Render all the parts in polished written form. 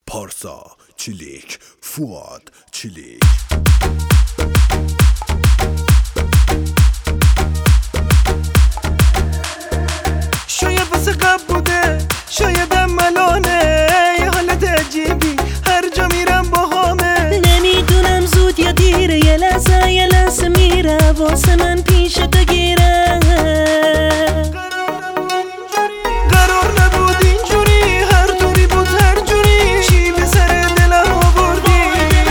پارسا چلیک، فواد چلیک. شاید واسه قبل بوده، شایدم ملانه، یه حالت عجیبی هر جا میرم باهامه. نمیدونم زود یا دیره، یه لحظه میره واسه من پیش تو گیره. قرار نبود اینجوری، هر طوری بود هر جوری، چی به سر دلم آوردی.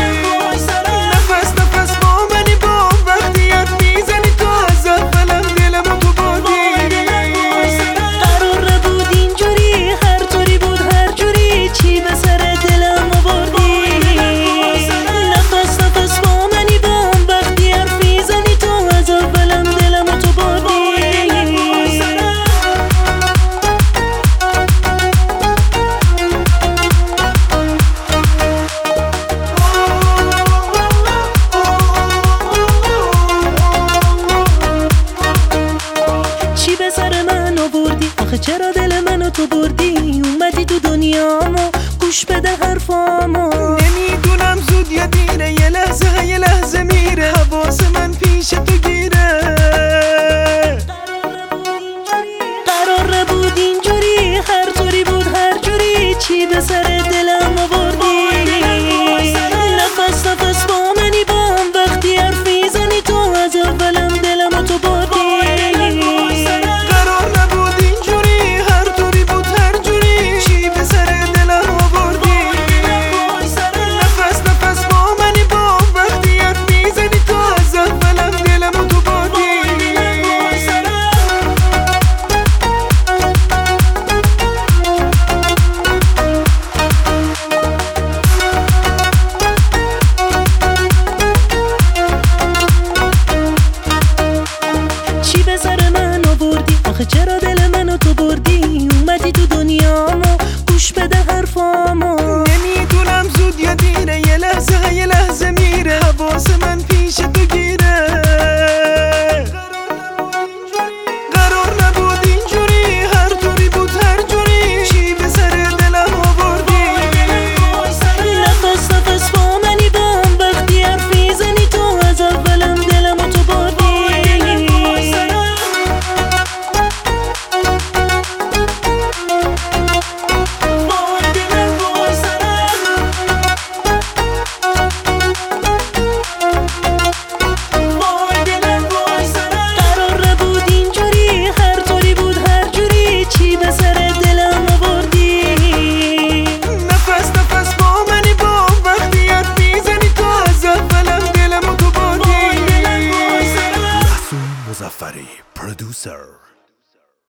نفس با منی با وقتی حرف میزنی تو، از اولم دلم تو بردی. قرار نبود اینجوری، هر طوری بود هر جوری، چی به سر دلم آوردی. نفس با منی با وقتی حرف میزنی تو، از اولم دلم تو بردی. چی به سر من آوردی؟ آخه چرا دل منو تو بردی؟ اومدی تو دنیامو، گوش بده حرفامو. نمیدونم زود یا دیره، یه لحظه میره، حواس من پیش تو گیره. قرار نبود اینجوری، هر طوری بود هر جوری، چی به سر دلم آوردی. نفس با منی با وقتی حرف میزنی تو، از اولم دلم تو بردی. قرار نبود اینجوری، هر طوری بود هر جوری، چی به سر دلم آوردی. نفس با منی با وقتی حرف میزنی تو، از اولم دلم تو بردی. چی به سر من آوردی؟ آخه چرا دل منو تو بردی؟ اومدی تو دنیامو، گوش بده حرفامو. نمیدونم زود یا دیره، یه لحظه میره، حواس من پیش تو گیره. قرار نبود اینجوری، هر طوری بود هر جوری، چی به سر دلم آوردی. نفس با منی با وقتی حرف میزنی تو، از اولم دلم تو بردی. Producer